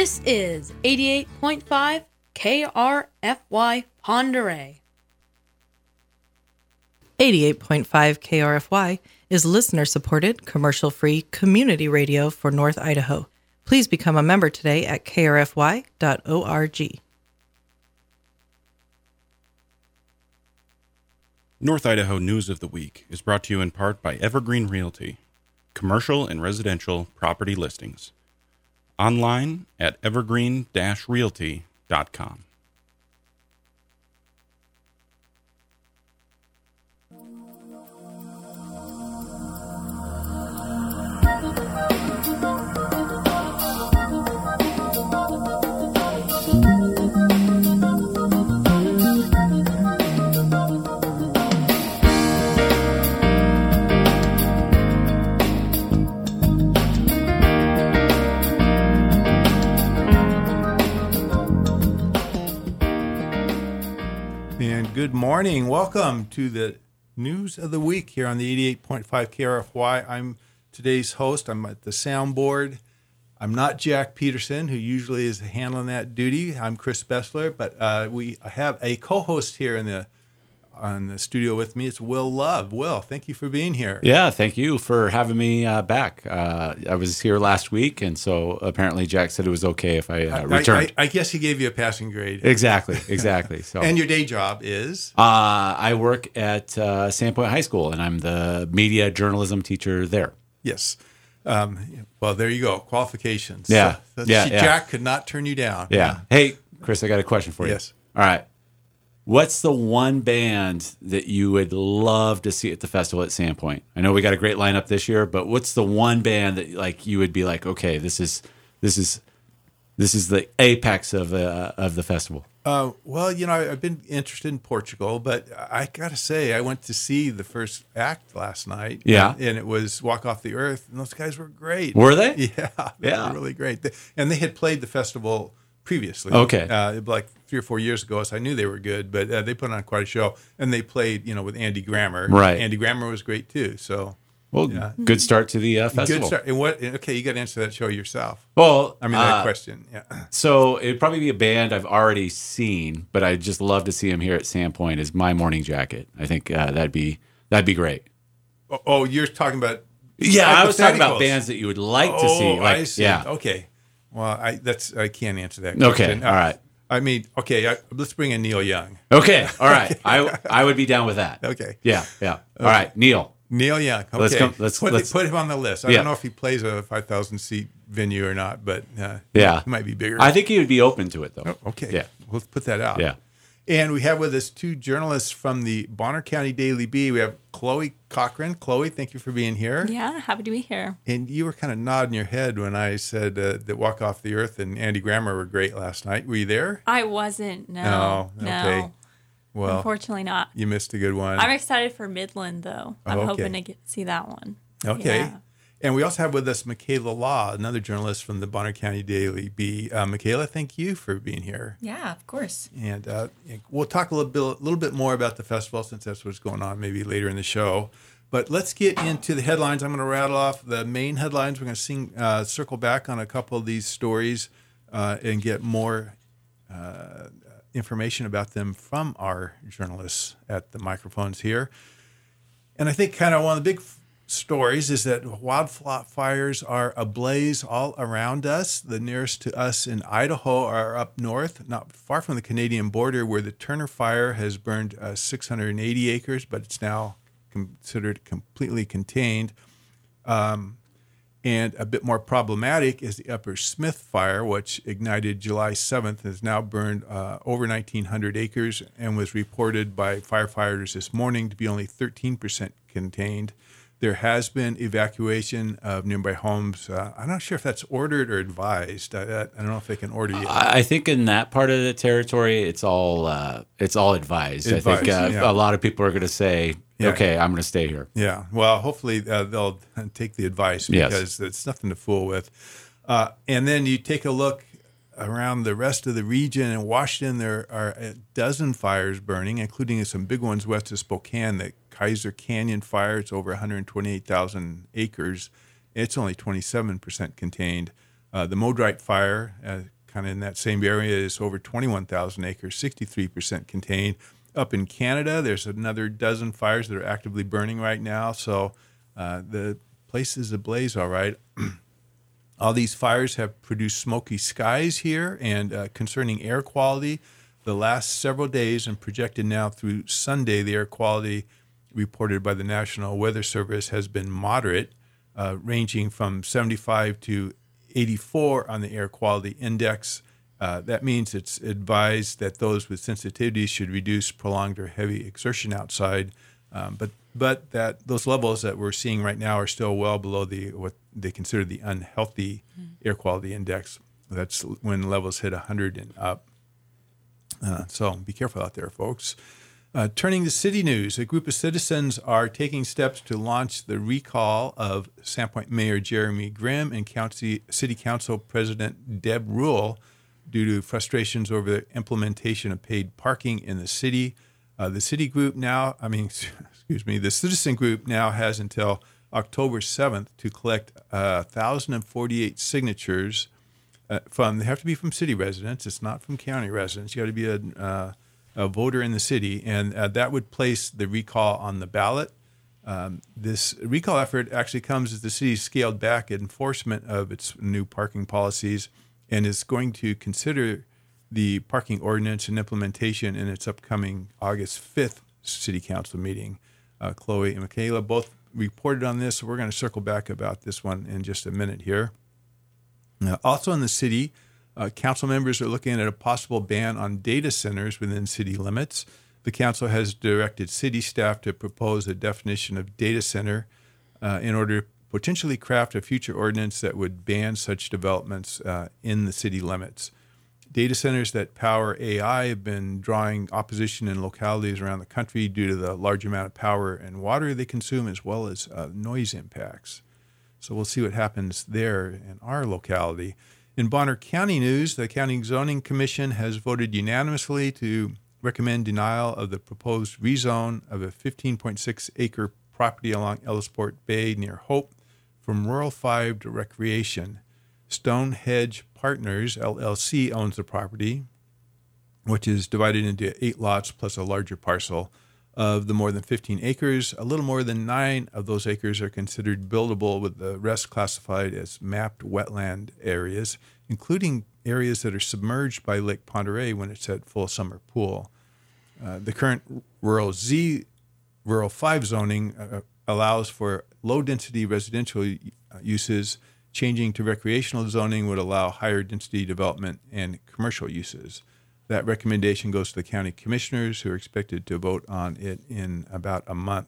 This is 88.5 KRFY Ponderay. 88.5 KRFY is listener-supported, commercial-free community radio for North Idaho. Please become a member today at krfy.org. North Idaho News of the Week is brought to you in part by Evergreen Realty, commercial and residential property listings. Online at evergreen-realty.com. Good morning. Welcome to the News of the Week here on the 88.5 KRFY. I'm today's host. I'm at the soundboard. I'm not Jack Peterson, who usually is handling that duty. I'm Chris Bessler, but we have a co-host here on the studio with me. It's Will Love. Will, thank you for being here. Yeah, thank you for having me back. I was here last week, and so apparently Jack said it was okay if I returned. I guess he gave you a passing grade. Exactly. So, And your day job is? I work at Sandpoint High School, and I'm the media journalism teacher there. Yes. Well, there you go. Qualifications. Yeah. So Yeah. Jack could not turn you down. Yeah. Hey, Chris, I got a question for you. Yes. All right. What's the one band that you would love to see at the festival at Sandpoint? I know we got a great lineup this year, but what's the one band that like you would be like, okay, this is the apex of the festival? Well, I've been interested in Portugal, but I got to say, I went to see the first act last night. Yeah. And it was Walk Off the Earth, and those guys were great. Were they? Yeah. They were really great. And they had played the festival previously. Okay. Like 3 or 4 years ago, so I knew they were good, but they put on quite a show. And they played, with Andy Grammer. Right. Andy Grammer was great, too. So, Well, yeah. Good start to the festival. Good start. And okay, you got to answer that show yourself. Well, That question. Yeah. So it'd probably be a band I've already seen, but I'd just love to see them here at Sandpoint. Is My Morning Jacket? I think that'd be great. Oh, you're talking about? Yeah, I was talking about hypotheticals. bands that you would like to see. Like, I see. Yeah. Okay. Well, I can't answer that Okay. question. All right. Let's bring in Neil Young. Okay. All right. I would be down with that. Okay. Yeah. All right. Neil. Neil Young. Okay. Let's put him on the list. I don't know if he plays a 5,000 seat venue or not, but he might be bigger. I think he would be open to it, though. Oh, okay. Yeah. We'll put that out. Yeah. And we have with us 2 journalists from the Bonner County Daily Bee. We have Chloe Cochran. Chloe, thank you for being here. Yeah, happy to be here. And you were kind of nodding your head when I said that Walk Off the Earth and Andy Grammer were great last night. Were you there? I wasn't. No. Oh, okay. Well, unfortunately not. You missed a good one. I'm excited for Midland, though. I'm okay. hoping to see that one. Okay. Yeah. And we also have with us Michaela Law, another journalist from the Bonner County Daily Bee. Michaela, thank you for being here. Yeah, of course. And we'll talk a little bit more about the festival since that's what's going on maybe later in the show. But let's get into the headlines. I'm going to rattle off the main headlines. We're going to circle back on a couple of these stories and get more information about them from our journalists at the microphones here. And I think kind of one of the big stories is that wildfires are ablaze all around us. The nearest to us in Idaho are up north, not far from the Canadian border, where the Turner Fire has burned 680 acres, but it's now considered completely contained. And a bit more problematic is the Upper Smith Fire, which ignited July 7th, has now burned over 1,900 acres and was reported by firefighters this morning to be only 13% contained. There has been evacuation of nearby homes. I'm not sure if that's ordered or advised. I don't know if they can order yet. I think in that part of the territory, it's all advised. I think a lot of people are going to say, okay, I'm going to stay here. Yeah. Well, hopefully they'll take the advice because it's nothing to fool with. And then you take a look around the rest of the region. In Washington, there are a dozen fires burning, including some big ones west of Spokane. The Kaiser Canyon fire, it's over 128,000 acres. It's only 27% contained. The Modrite fire, kind of in that same area, is over 21,000 acres, 63% contained. Up in Canada, there's another dozen fires that are actively burning right now. So the place is ablaze, all right. All these fires have produced smoky skies here, and concerning air quality, the last several days and projected now through Sunday, the air quality reported by the National Weather Service has been moderate, ranging from 75 to 84 on the air quality index. That means it's advised that those with sensitivities should reduce prolonged or heavy exertion outside, but that those levels that we're seeing right now are still well below what they consider the unhealthy air quality index. That's when levels hit 100 and up. So be careful out there, folks. Turning to city news, a group of citizens are taking steps to launch the recall of Sandpoint Mayor Jeremy Grimm and City Council President Deb Rule due to frustrations over the implementation of paid parking in the city. The citizen group now has until October 7th to collect 1,048 signatures they have to be from city residents. It's not from county residents. You got to be a voter in the city, and that would place the recall on the ballot. This recall effort actually comes as the city scaled back enforcement of its new parking policies and is going to consider the parking ordinance and implementation in its upcoming August 5th city council meeting. Chloe and Michaela both reported on this, so we're going to circle back about this one in just a minute here. Also in the city, council members are looking at a possible ban on data centers within city limits. The council has directed city staff to propose a definition of data center in order to potentially craft a future ordinance that would ban such developments in the city limits. Data centers that power AI have been drawing opposition in localities around the country due to the large amount of power and water they consume, as well as noise impacts. So we'll see what happens there in our locality. In Bonner County news, the County Zoning Commission has voted unanimously to recommend denial of the proposed rezone of a 15.6-acre property along Ellisport Bay near Hope from Rural 5 to Recreation. Stonehenge Partners, LLC, owns the property, which is divided into 8 lots plus a larger parcel. Of the more than 15 acres, a little more than 9 of those acres are considered buildable, with the rest classified as mapped wetland areas, including areas that are submerged by Lake Pend Oreille when it's at full summer pool. The current Rural 5 zoning allows for low-density residential uses. Changing to recreational zoning would allow higher density development and commercial uses. That recommendation goes to the county commissioners, who are expected to vote on it in about a month.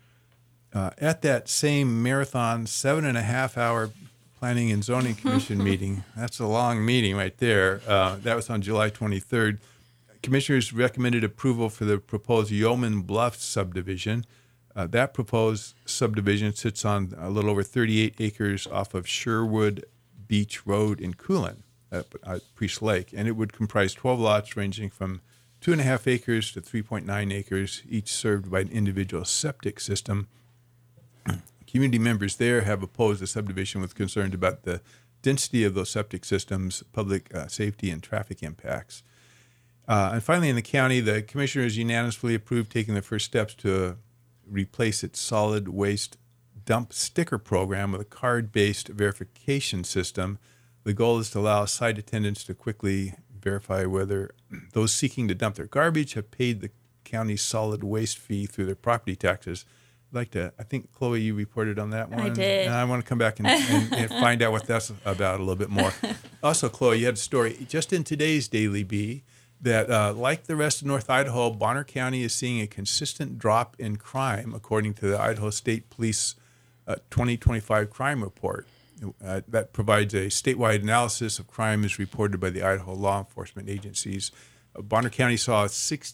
At that same marathon 7.5-hour Planning and Zoning Commission meeting, that's a long meeting right there, that was on July 23rd, commissioners recommended approval for the proposed Yeoman Bluff subdivision. That proposed subdivision sits on a little over 38 acres off of Sherwood Beach Road in Coolin at Priest Lake, and it would comprise 12 lots ranging from 2.5 acres to 3.9 acres, each served by an individual septic system. Community members there have opposed the subdivision with concerns about the density of those septic systems, public safety, and traffic impacts. And finally, in the county, the commissioners unanimously approved taking the first steps to replace its solid waste dump sticker program with a card-based verification system. The goal is to allow site attendants to quickly verify whether those seeking to dump their garbage have paid the county's solid waste fee through their property taxes. I think, Chloe, you reported on that one. I did. And I want to come back and find out what that's about a little bit more. Also, Chloe, you had a story just in today's Daily Bee that, like the rest of North Idaho, Bonner County is seeing a consistent drop in crime, according to the Idaho State Police 2025 crime report. That provides a statewide analysis of crime as reported by the Idaho law enforcement agencies. Bonner County saw a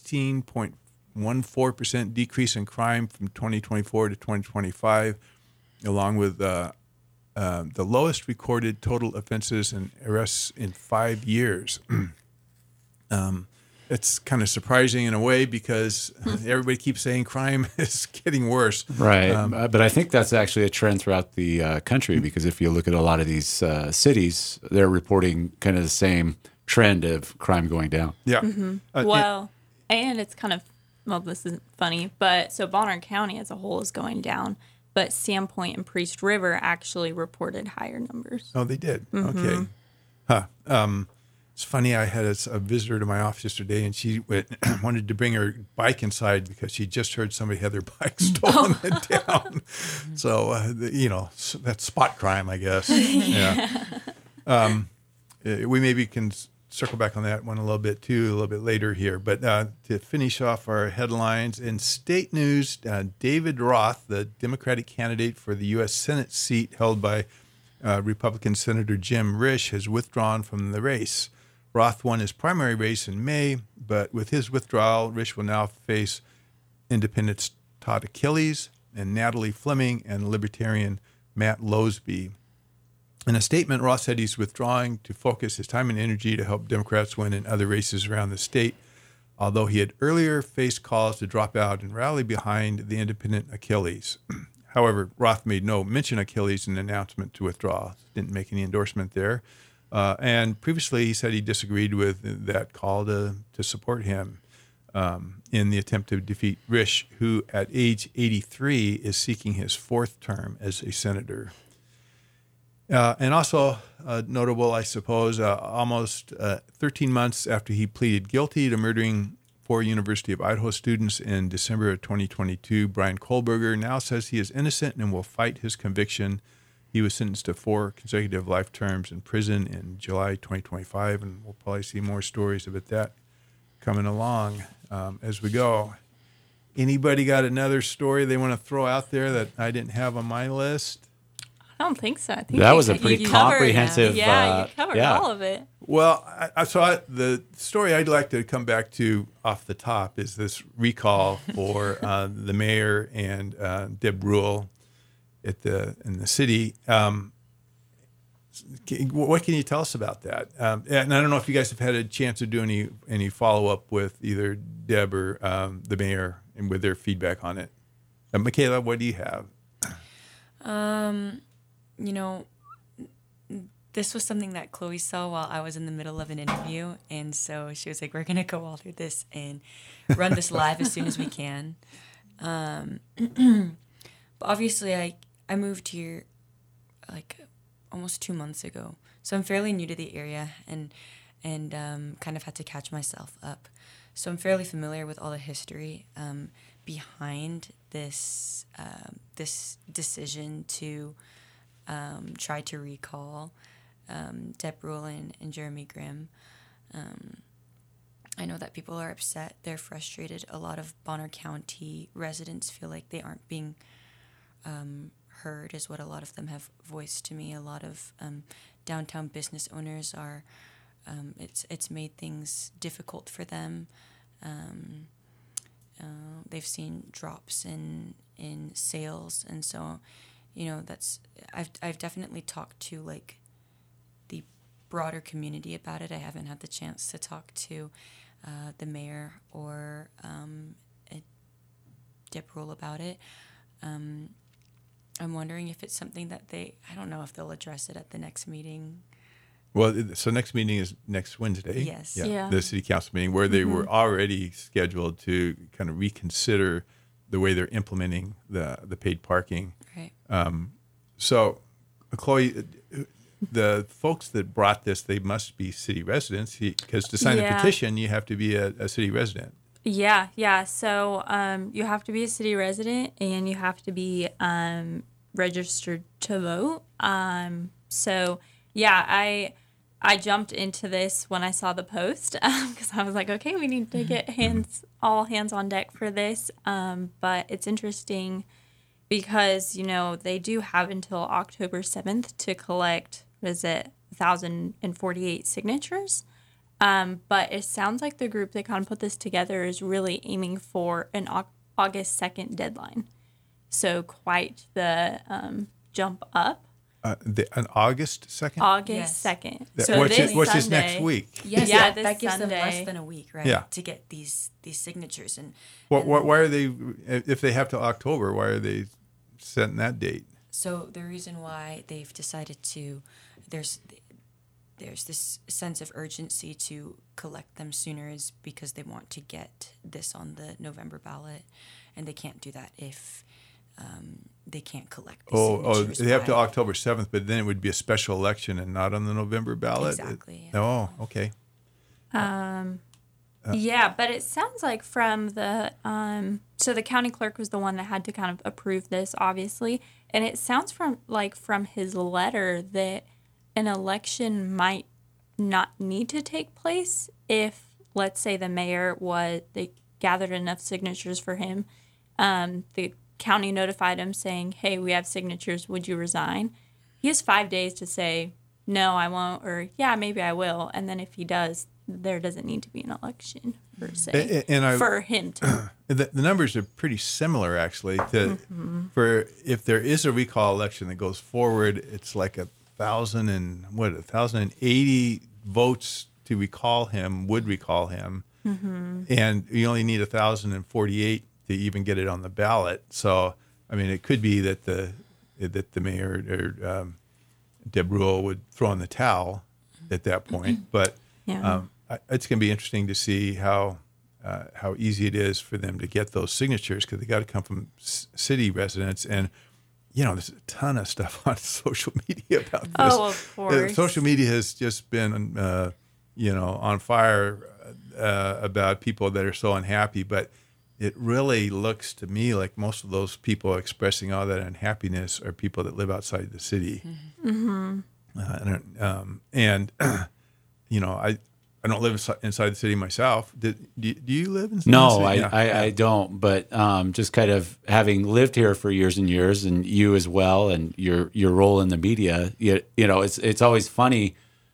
16.14% decrease in crime from 2024 to 2025, along with the lowest recorded total offenses and arrests in 5 years. it's kind of surprising in a way because everybody keeps saying crime is getting worse. Right. But I think that's actually a trend throughout the country, because if you look at a lot of these cities, they're reporting kind of the same trend of crime going down. Yeah. Well, and it's kind of, well, this isn't funny, but so Bonner County as a whole is going down, but Sandpoint and Priest River actually reported higher numbers. Oh, they did. Okay. It's funny. I had a visitor to my office yesterday, and she wanted to bring her bike inside because she just heard somebody had their bike stolen in town. So, that's spot crime, I guess. Yeah. We maybe can circle back on that one a little bit later here. But to finish off our headlines, in state news, David Roth, the Democratic candidate for the U.S. Senate seat held by Republican Senator Jim Risch, has withdrawn from the race. Roth won his primary race in May, but with his withdrawal, Risch will now face independents Todd Achilles and Natalie Fleming and Libertarian Matt Losby. In a statement, Roth said he's withdrawing to focus his time and energy to help Democrats win in other races around the state, although he had earlier faced calls to drop out and rally behind the independent Achilles. However, Roth made no mention of Achilles in the announcement to withdraw. Didn't make any endorsement there. And previously, he said he disagreed with that call to support him in the attempt to defeat Risch, who at age 83 is seeking his fourth term as a senator. And also notable, I suppose, almost 13 months after he pleaded guilty to murdering 4 University of Idaho students in December of 2022, Brian Kohlberger now says he is innocent and will fight his conviction. He was sentenced to 4 consecutive life terms in prison in July 2025, and we'll probably see more stories about that coming along as we go. Anybody got another story they want to throw out there that I didn't have on my list? I don't think so. I think That was a you pretty covered- comprehensive. Yeah, you covered all of it. Well, the story I'd like to come back to off the top is this recall for the mayor and Deb Rule in the city. What can you tell us about that? And I don't know if you guys have had a chance to do any follow up with either Deb or the mayor and with their feedback on it. Michaela, what do you have? This was something that Chloe saw while I was in the middle of an interview. And so she was like, we're going to go all through this and run this live as soon as we can. But obviously, I moved here like almost 2 months ago. So I'm fairly new to the area and kind of had to catch myself up. So I'm fairly familiar with all the history behind this decision to try to recall Deb Rule and Jeremy Grimm. I know that people are upset. They're frustrated. A lot of Bonner County residents feel like they aren't being heard, is what a lot of them have voiced to me. A lot of downtown business owners are, it's made things difficult for them. They've seen drops in sales, and so, I've definitely talked to like the broader community about it. I haven't had the chance to talk to the mayor or Deb Rule about it. I'm wondering if it's something that I don't know if they'll address it at the next meeting. Well, so next meeting is next Wednesday. Yes. Yeah. The city council meeting where they were already scheduled to kind of reconsider the way they're implementing the paid parking. Right. So, Chloe, the folks that brought this, they must be city residents because to sign a Yeah. petition, you have to be a city resident. Yeah. So you have to be a city resident and you have to be registered to vote. So yeah, I jumped into this when I saw the post because I was like, okay, we need to get all hands on deck for this. But it's interesting because, they do have until October 7th to collect, 1,048 signatures. But it sounds like the group that kind of put this together is really aiming for an August 2nd deadline. So quite the jump up. On August 2nd? August Yes. 2nd. So which this is next Sunday. week. Yes, Yeah, yeah, this that gives them Sunday. less than a week, right? Yeah. To get these signatures and Why are they, if they have till October, why are they setting that date? so the reason why they've decided to there's this sense of urgency to collect them sooner is because they want to get this on the November ballot, and they can't do that if they can't collect these signatures. They have till by- October 7th, but then it would be a special election and not on the November ballot? Exactly. Oh, okay. Yeah, but it sounds like from the so the county clerk was the one that had to kind of approve this, obviously, and it sounds from his letter that an election might not need to take place if, let's say, the mayor they gathered enough signatures for him. The county notified him saying, "Hey, we have signatures. Would you resign?" He has 5 days to say, "No, I won't," or "Yeah, maybe I will." And then if he does, there doesn't need to be an election per se for him to. The numbers are pretty similar, actually. For if there is a recall election that goes forward, it's like 1,080 votes to recall him, would recall him, and you only need 1,048 to even get it on the ballot. So, I mean, it could be that the mayor or Deb Ruhl would throw in the towel at that point. But Yeah. it's going to be interesting to see how easy it is for them to get those signatures, because they got to come from city residents. And there's a ton of stuff on social media about this. Oh, of course. Social media has just been on fire about people that are so unhappy, but it really looks to me like most of those people expressing all that unhappiness are people that live outside the city. Mm-hmm. I don't live inside the city myself. Do you live inside No, the city? I don't. But just kind of having lived here for years and years, and you as well, and your role in the media, it's always funny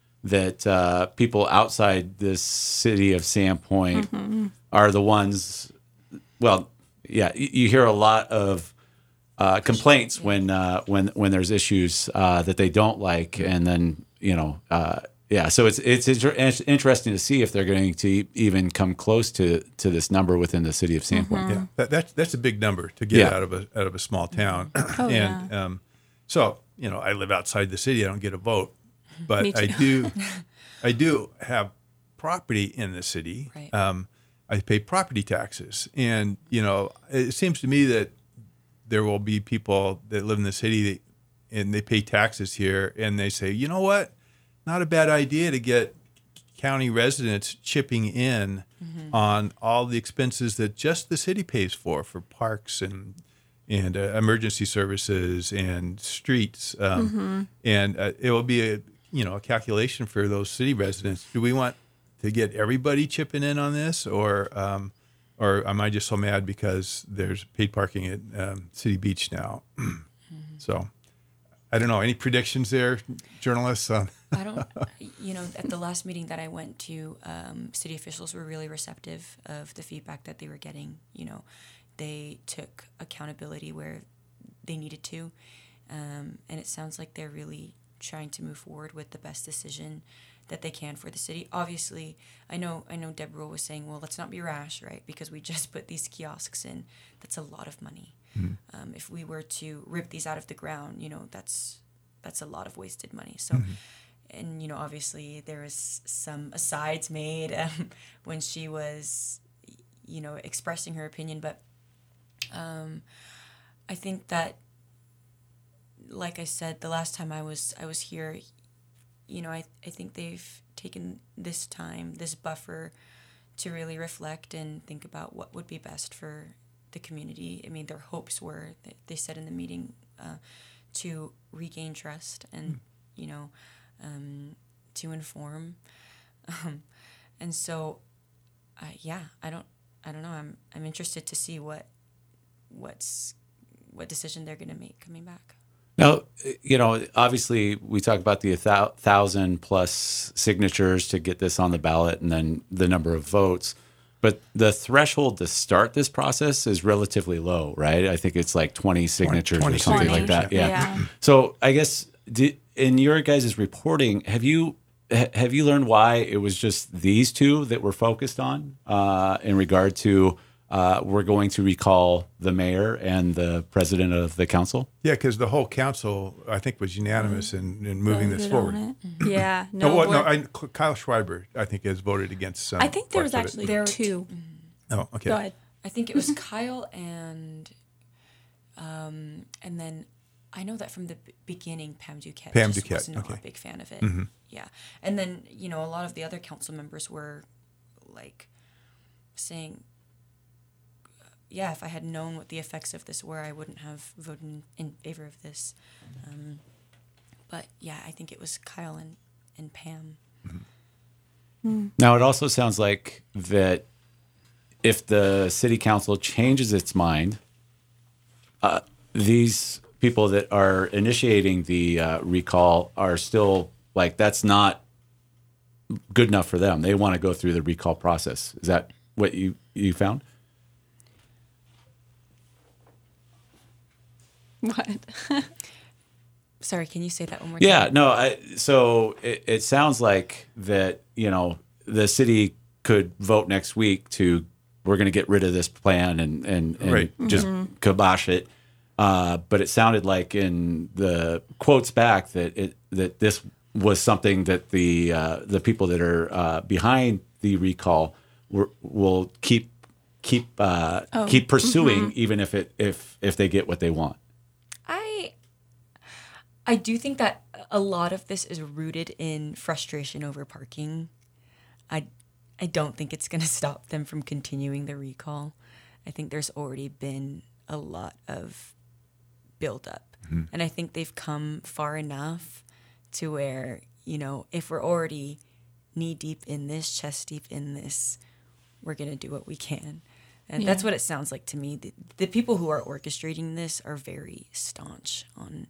that people outside this city of Sandpoint are the ones. Well, yeah, you hear a lot of complaints when there's issues that they don't like, and then yeah. So it's interesting to see if they're going to even come close to this number within the city of Sandpoint. Yeah, that's a big number to get out of a small town. Oh, And so I live outside the city. I don't get a vote, but Me too. I do have property in the city. Right. I pay property taxes, and it seems to me that there will be people that live in the city and they pay taxes here, and they say, you know what, not a bad idea to get county residents chipping in on all the expenses that just the city pays for parks and emergency services and streets, and it will be a calculation for those city residents. Do we want to get everybody chipping in on this, or am I just so mad because there's paid parking at City Beach now? So, I don't know. Any predictions there, journalists? I don't, at the last meeting that I went to, city officials were really receptive of the feedback that they were getting. They took accountability where they needed to. And it sounds like they're really trying to move forward with the best decision that they can for the city. Obviously, I know Deb Ruhl was saying, well, let's not be rash, right? Because we just put these kiosks in. That's a lot of money. If we were to rip these out of the ground, that's a lot of wasted money. So, and obviously there was some asides made when she was, expressing her opinion. But I think that, like I said, the last time I was here, I think they've taken this time, this buffer, to really reflect and think about what would be best for the community. I mean, their hopes were, they said in the meeting, to regain trust and, to inform. And so, I don't know. I'm interested to see what decision they're going to make coming back. Now, obviously we talk about the 1,000+ signatures to get this on the ballot and then the number of votes, but the threshold to start this process is relatively low, right? I think it's like 20 signatures or something like that. Yeah. So I guess in your guys' reporting, have you learned why it was just these two that were focused on in regard to we're going to recall the mayor and the president of the council? Yeah, because the whole council, I think, was unanimous in moving this Voted on forward. it. Yeah. Kyle Schreiber, I think, has voted against some. I think there was parts of it. actually two. Oh, okay. Go ahead. I think it was Kyle and then I know that from the beginning, Pam Duquette was not a big fan of it. Mm-hmm. Yeah. And then, a lot of the other council members were like saying, yeah, if I had known what the effects of this were, I wouldn't have voted in favor of this. But yeah, I think it was Kyle and Pam. Mm-hmm. Now, it also sounds like that if the city council changes its mind, these people that are initiating the recall are still like, that's not good enough for them. They want to go through the recall process. Is that what you found? What? Sorry, can you say that one more time? Yeah, no. So it sounds like that, the city could vote next week we're going to get rid of this plan and Right. just kibosh it. But it sounded like in the quotes back that this was something that the people that are behind the recall will keep pursuing, even if they get what they want. I do think that a lot of this is rooted in frustration over parking. I don't think it's going to stop them from continuing the recall. I think there's already been a lot of buildup. Mm-hmm. And I think they've come far enough to where, if we're already knee deep in this, chest deep in this, we're going to do what we can. And that's what it sounds like to me. The people who are orchestrating this are very staunch on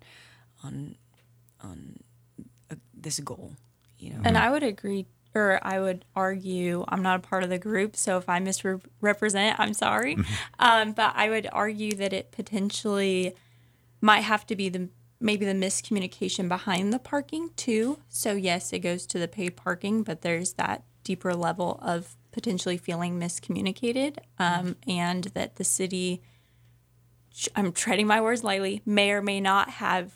this goal, And I would agree, or I would argue, I'm not a part of the group, so if I misrepresent, I'm sorry. But I would argue that it potentially might have to be maybe the miscommunication behind the parking too. So yes, it goes to the paid parking, but there's that deeper level of potentially feeling miscommunicated, and that the city, I'm treading my words lightly, may or may not have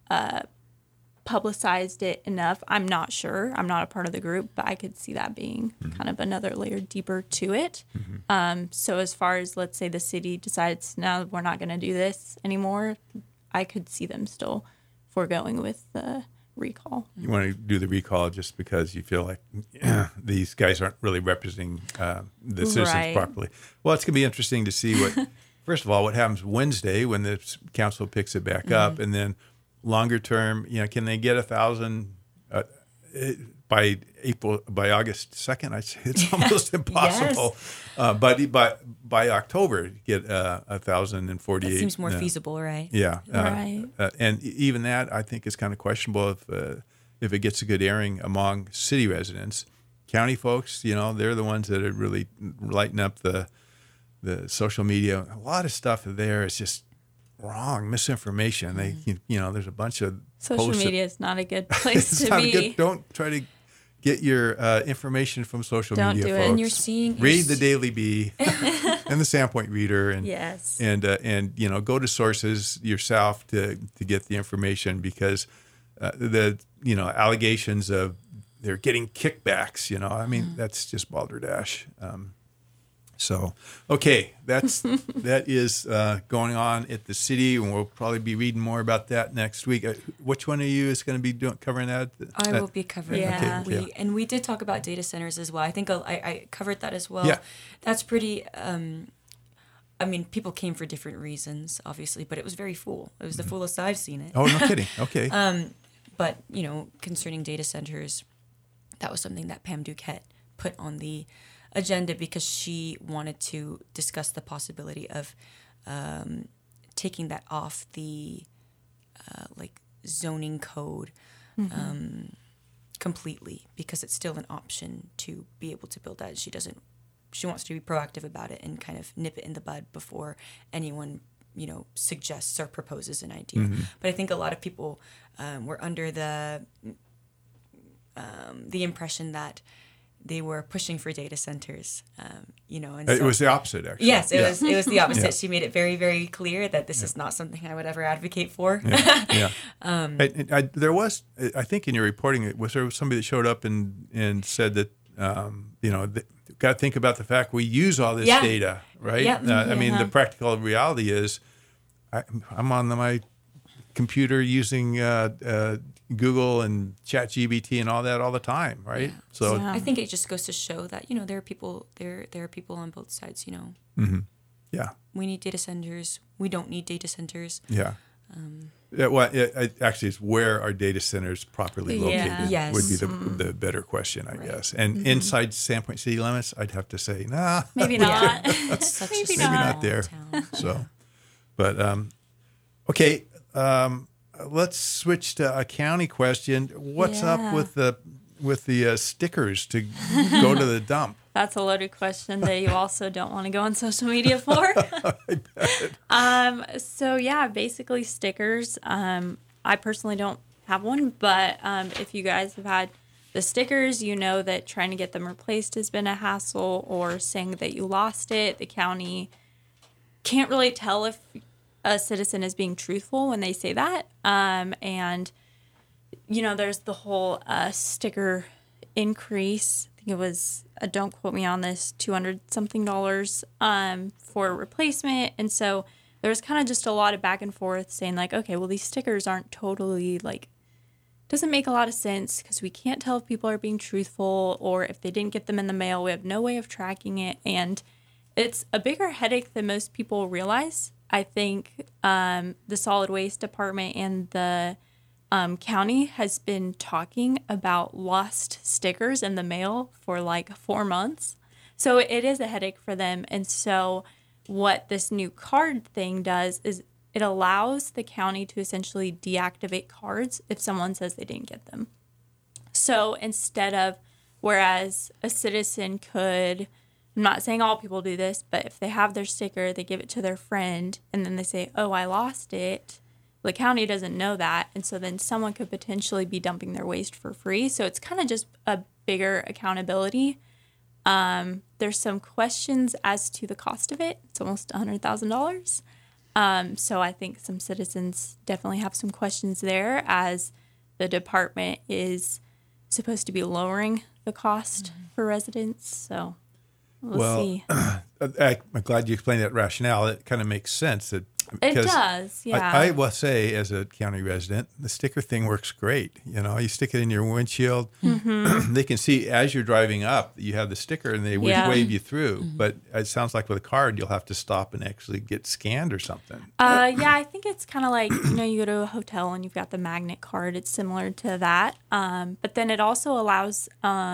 publicized it enough. I'm not sure. I'm not a part of the group, but I could see that being kind of another layer deeper to it. So as far as, let's say the city decides, no, we're not going to do this anymore, I could see them still foregoing with the recall. You want to do the recall just because you feel like these guys aren't really representing the citizens properly. Well, it's going to be interesting to see first of all, what happens Wednesday when the council picks it back up, and then longer term, can they get 1,000 by August 2nd? I'd say it's almost impossible. But by October, get 1,048. That seems more feasible, right? Yeah, Right. And even that, I think, is kind of questionable if it gets a good airing among city residents. County folks, they're the ones that are really lighting up the social media. A lot of stuff there is just wrong, misinformation. There's a bunch of Social posts media is not a good place to not be. good. Don't try to get your information from social Don't media, do it. folks. And you're seeing Read the Daily Bee and the Sandpoint Reader, and Yes. and go to sources yourself to get the information, because the allegations of they're getting kickbacks. That's just balderdash. So, okay, that is going on at the city, and we'll probably be reading more about that next week. Which one of you is going to be covering that? I will be covering Yeah. that. Okay, And we did talk about data centers as well. I think I covered that as well. Yeah. That's pretty. People came for different reasons, obviously, but it was very full. It was the fullest I've seen it. Oh, no kidding. Okay. But concerning data centers, that was something that Pam Duquette put on the agenda because she wanted to discuss the possibility of taking that off the zoning code completely, because it's still an option to be able to build that. She wants to be proactive about it and kind of nip it in the bud before anyone suggests or proposes an idea. But I think a lot of people were under the impression that they were pushing for data centers, and it was the opposite, actually. Yes, it was the opposite. Yeah. She made it very, very clear that this is not something I would ever advocate for. Yeah. There was, I think, in your reporting, was there somebody that showed up and said that got to think about the fact we use all this data, right? Yeah. I mean, the practical reality is, I'm on my computer using Google and ChatGPT and all that all the time, right? Yeah. So I think it just goes to show that there are people on both sides. yeah, We need data centers. We don't need data centers. yeah. Actually, it's where are data centers properly located Yes. would be the better question, I guess. And inside Sandpoint city limits, I'd have to say, nah, Maybe not. Such Maybe a maybe not. not there. town. So, but okay. Let's switch to a county question. What's up with the stickers to go to the dump? That's a loaded question that you also don't want to go on social media for. So yeah, basically stickers. I personally don't have one, but if you guys have had the stickers, you know that trying to get them replaced has been a hassle, or saying that you lost it. The county can't really tell if a citizen is being truthful when they say that. And there's the whole sticker increase. I think it was, don't quote me on this, $200 something for replacement. And so there was kind of just a lot of back and forth saying like, okay, well, these stickers aren't totally doesn't make a lot of sense because we can't tell if people are being truthful, or if they didn't get them in the mail, we have no way of tracking it. And it's a bigger headache than most people realize. I think the solid waste department and the county has been talking about lost stickers in the mail for 4 months. So it is a headache for them. And so what this new card thing does is it allows the county to essentially deactivate cards if someone says they didn't get them. So instead of, whereas a citizen could, I'm not saying all people do this, but if they have their sticker, they give it to their friend, and then they say, oh, I lost it. The county doesn't know that, and so then someone could potentially be dumping their waste for free. So it's kind of just a bigger accountability. There's some questions as to the cost of it. It's almost $100,000. So I think some citizens definitely have some questions there, as the department is supposed to be lowering the cost for residents. So we'll see. I'm glad you explained that rationale. It kind of makes sense. It does, yeah. I will say, as a county resident, the sticker thing works great. You stick it in your windshield. Mm-hmm. They can see as you're driving up, you have the sticker, and they wave you through. Mm-hmm. But it sounds like with a card, you'll have to stop and actually get scanned or something. Yeah, I think it's kind of like, you go to a hotel and you've got the magnet card. It's similar to that. But then it also allows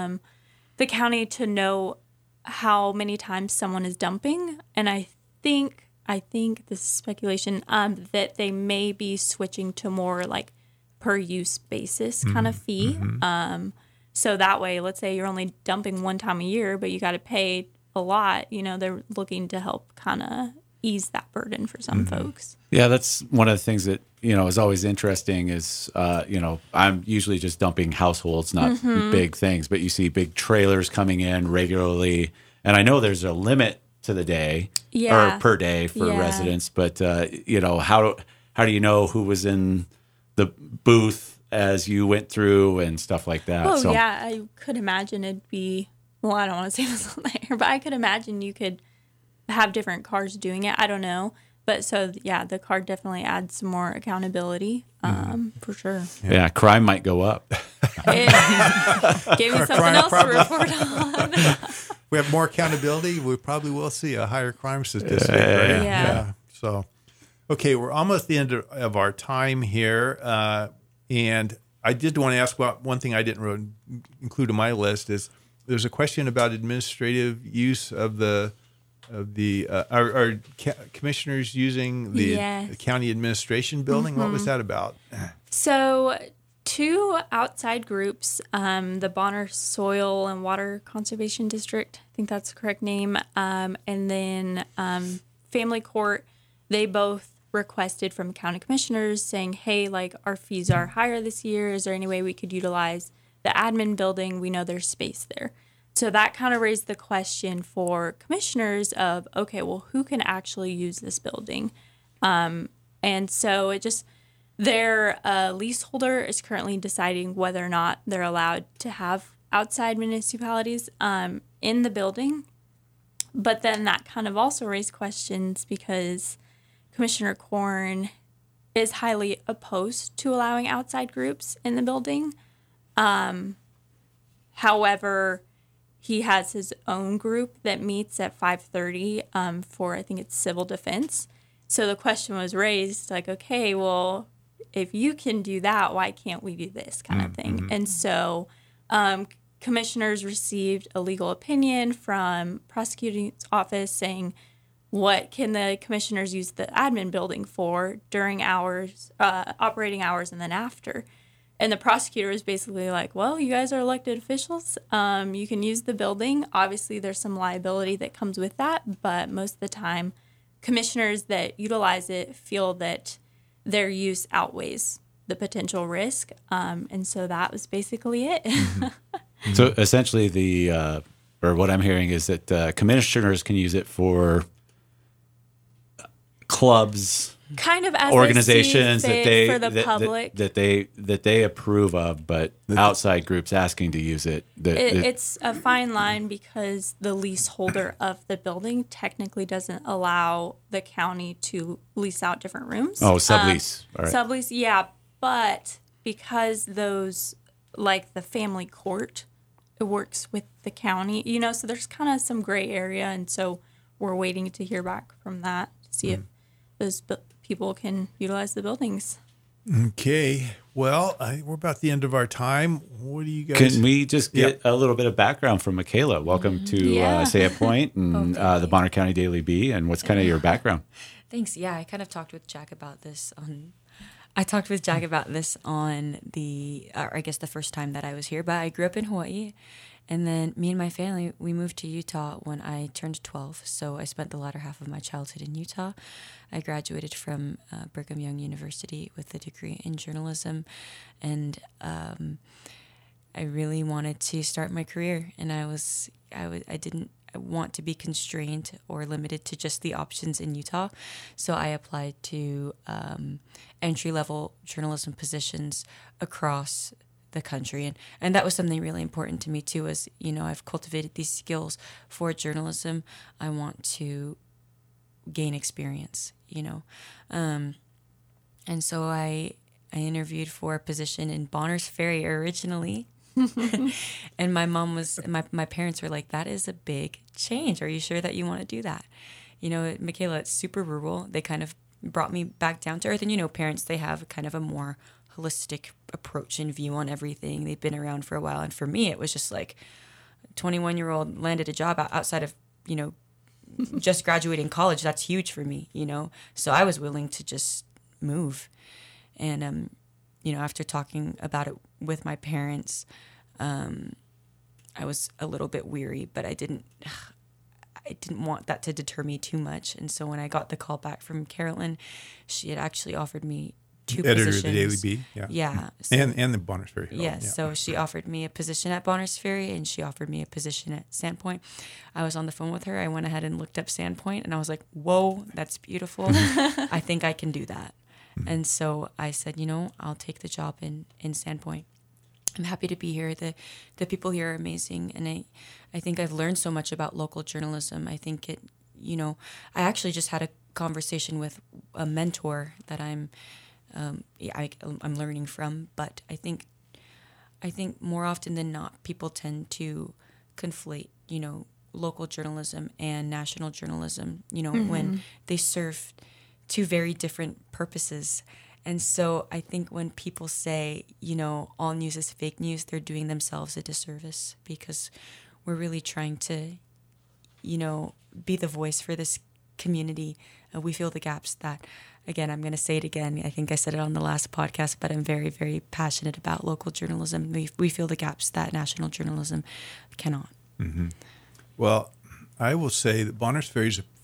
the county to know how many times someone is dumping. And I think this is speculation, that they may be switching to more per use basis kind of fee. Mm-hmm. So that way, let's say you're only dumping one time a year, but you got to pay a lot. They're looking to help kind of ease that burden for some folks. Yeah, that's one of the things that, is always interesting is, I'm usually just dumping households, not big things, but you see big trailers coming in regularly. And I know there's a limit to the day or per day for residents, but how do you know who was in the booth as you went through and stuff like that? Oh, yeah, I could imagine it'd be, well, I don't want to say this on there, but I could imagine you could have different cars doing it. I don't know. But so, yeah, the card definitely adds some more accountability, for sure. Yeah, crime might go up. It gave me something else to report on. We have more accountability. We probably will see a higher crime statistic. Right? Yeah. So, okay, we're almost at the end of our time here. And I did want to ask about one thing I didn't really include in my list is there's a question about administrative use of our commissioners using the county administration building. What was that about? So 2 outside groups, the Bonner Soil and Water Conservation District, I think that's the correct name, and then Family Court, they both requested from county commissioners saying, hey, like our fees are higher this year. Is there any way we could utilize the admin building? We know there's space there. So that kind of raised the question for commissioners of, okay, well, who can actually use this building? And so it just, their leaseholder is currently deciding whether or not they're allowed to have outside municipalities in the building. But then that kind of also raised questions because Commissioner Korn is highly opposed to allowing outside groups in the building. However, he has his own group that meets at 5:30 for, I think it's civil defense. So the question was raised, like, okay, well, if you can do that, why can't we do this kind of thing? And so commissioners received a legal opinion from prosecuting office saying, what can the commissioners use the admin building for during hours, operating hours, and then after? And the prosecutor was basically like, well, you guys are elected officials. You can use the building. Obviously, there's some liability that comes with that, but most of the time, commissioners that utilize it feel that their use outweighs the potential risk. And so that was basically it. So essentially, or what I'm hearing is that commissioners can use it for clubs, kind of as organizations they see fit for the public that they approve of, but outside groups asking to use it. It's a fine line because the leaseholder of the building technically doesn't allow the county to lease out different rooms. Oh, sublease. All right. Sublease, yeah, but because those, like the family court, it works with the county, so there's kind of some gray area, and so we're waiting to hear back from that to see if those people can utilize the buildings. Okay. Well, we're about the end of our time. What do you guys... Can we just get a little bit of background from Michaela? Welcome to Sandpoint and the Bonner County Daily Bee. And what's kind of your background? Thanks. Yeah, I kind of talked with Jack about this on... I talked with Jack about this on the first time that I was here. But I grew up in Hawaii. And then me and my family, we moved to Utah when I turned 12. So I spent the latter half of my childhood in Utah. I graduated from Brigham Young University with a degree in journalism. And I really wanted to start my career. And I didn't want to be constrained or limited to just the options in Utah. So I applied to entry-level journalism positions across the country. And that was something really important to me too, is, I've cultivated these skills for journalism. I want to gain experience, and so I interviewed for a position in Bonners Ferry originally. And my mom my parents were like, that is a big change. Are you sure that you want to do that? Michaela, it's super rural. They kind of brought me back down to earth. And, parents, they have kind of a more holistic approach and view on everything. They've been around for a while. And for me, it was just like 21-year-old landed a job outside of, just graduating college. That's huge for me, So I was willing to just move. And, after talking about it with my parents, I was a little bit weary, but I didn't want that to deter me too much. And so when I got the call back from Carolyn, she had actually offered me two positions. Editor of the Daily Bee, yeah. So, and the Bonners Ferry. Yes, so she offered me a position at Bonners Ferry, and she offered me a position at Sandpoint. I was on the phone with her. I went ahead and looked up Sandpoint, and I was like, whoa, that's beautiful. I think I can do that. And so I said, I'll take the job in Sandpoint. I'm happy to be here. The people here are amazing, and I think I've learned so much about local journalism. I think I actually just had a conversation with a mentor that I'm learning from, but I think more often than not, people tend to conflate, local journalism and national journalism, when they serve two very different purposes. And so I think when people say, all news is fake news, they're doing themselves a disservice, because we're really trying to, be the voice for this community. We fill the gaps that, again, I'm going to say it again. I think I said it on the last podcast, but I'm very, very passionate about local journalism. We fill the gaps that national journalism cannot. Mm-hmm. Well, I will say that Bonners Ferry is a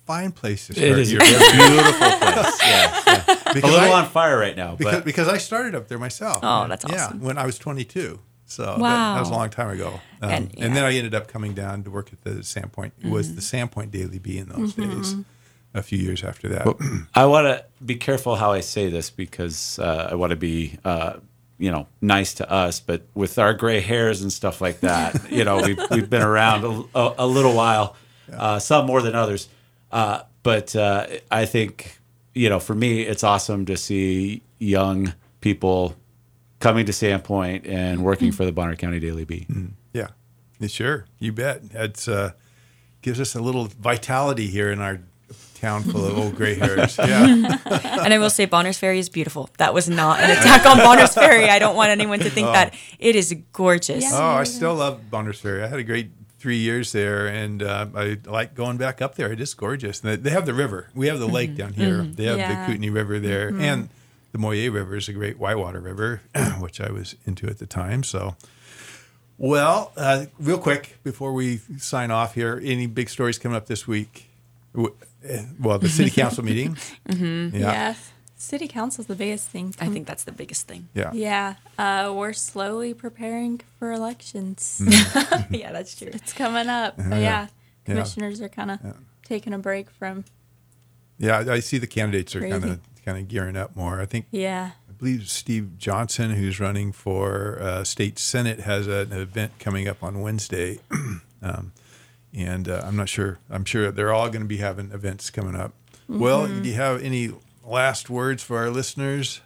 fine place to start. It is a beautiful place. Yeah. A Because little I- on fire right now, but because I started up there myself. Oh, that's Yeah, awesome. when I was 22. So that Wow. was a long time ago. And- And then I ended up coming down to work at the Sandpoint. It was the Sandpoint Daily Bee in those days. A few years after that. I want to be careful how I say this because I want to be, nice to us. But with our gray hairs and stuff like that, we've been around a little while, some more than others. But I think, for me, it's awesome to see young people coming to Sandpoint and working for the Bonner County Daily Bee. Yeah, sure. You bet. It's gives us a little vitality here in our town full of old gray hairs. Yeah. And I will say Bonner's Ferry is beautiful. That was not an attack on Bonner's Ferry. I don't want anyone to think that. It is gorgeous. Yeah. Oh, I still love Bonner's Ferry. I had a great 3 years there, and I like going back up there. It is gorgeous. And they have the river. We have the lake down here. They have Yeah. the Kootenai River there, and the Moyer River is a great whitewater river, which I was into at the time. So, well, real quick before we sign off here, any big stories coming up this week? Well, the city council meeting. Yeah. City council's the biggest thing. I think that's the biggest thing. Yeah. Yeah. We're slowly preparing for elections. Yeah, that's true. It's coming up. But yeah. Commissioners are kind of taking a break from. Yeah, I see the candidates are Crazy. kind of gearing up more. I think Yeah. I believe Steve Johnson, who's running for state senate, has an event coming up on Wednesday, and I'm not sure. I'm sure they're all going to be having events coming up. Well, do you have any last words for our listeners?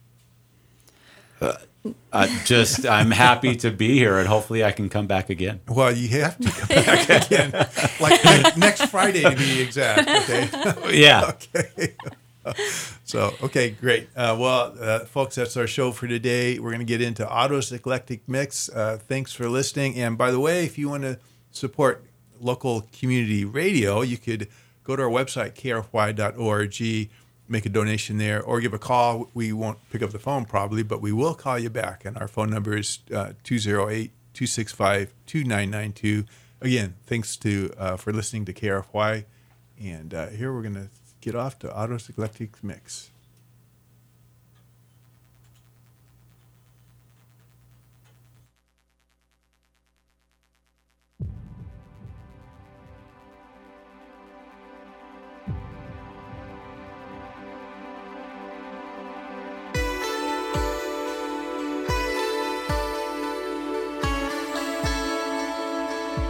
I'm happy to be here, and hopefully I can come back again. Well, you have to come back again, like next Friday to be exact. Okay. Yeah. Okay. So, okay, great. Folks, that's our show for today. We're going to get into Otto's Eclectic Mix. Thanks for listening. And by the way, if you want to support local community radio, you could go to our website, krfy.org, make a donation there, or give a call. We won't pick up the phone probably, but we will call you back. And our phone number is 208-265-2992. Again, thanks for listening to KRFY. And here we're going to get off to Otto's Eclectic Mix.